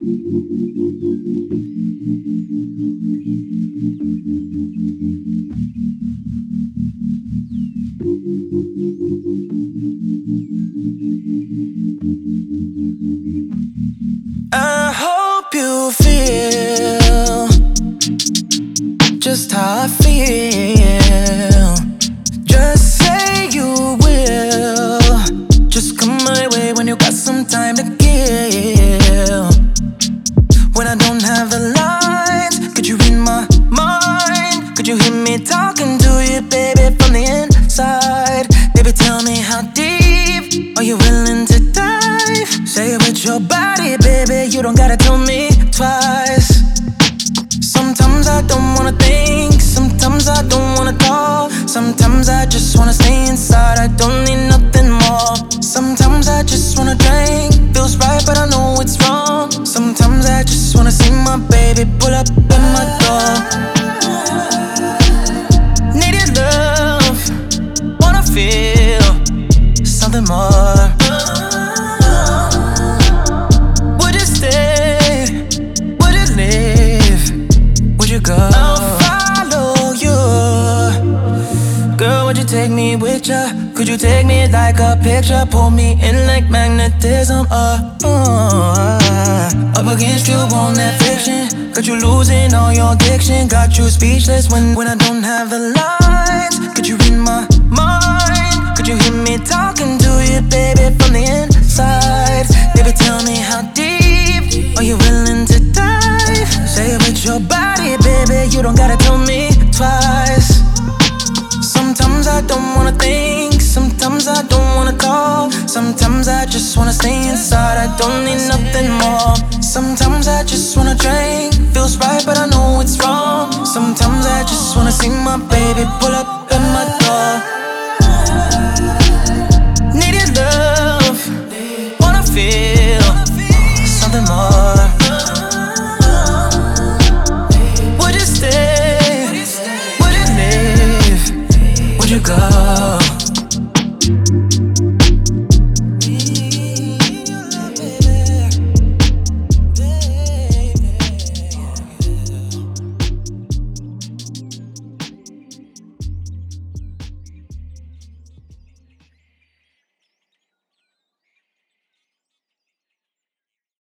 I hope you feel just how I feel. Just say you will. Just come my way when you got some time to kill. When I don't have the lines, could you read my mind? Could you hear me talking to you, baby, from the inside? Baby, tell me how deep are you willing to dive? Say it with your body, baby, you don't gotta tell me twice. Sometimes I don't wanna think, sometimes I don't wanna talk. Sometimes I just wanna stay inside, I don't need nothing more. Sometimes I just wanna drink, feels right but I know it's wrong. Sometimes I just wanna see my baby pull up at my door. Need your love, wanna feel something more. Would you stay, would you leave, would you go? I'll follow you. Girl, would you take me with ya? Could you take me like a picture? Pull me in like magnetism. Up against you on that fiction. Got you losing all your diction. Got you speechless when I don't have the lines. Could you read my mind? Could you hear me talking to you, baby, from the inside? Baby, tell me how deep are you willing to dive? Say it with your body, baby, you don't gotta tell me twice. Sometimes I don't wanna think, sometimes I don't wanna talk. Sometimes I just wanna stay inside, I don't need nothing more. Sometimes I just wanna drink, feels right but I know it's wrong. Sometimes I just wanna see my baby pull up at my door. Need your love, wanna feel something more. Would you stay, would you leave, would you go?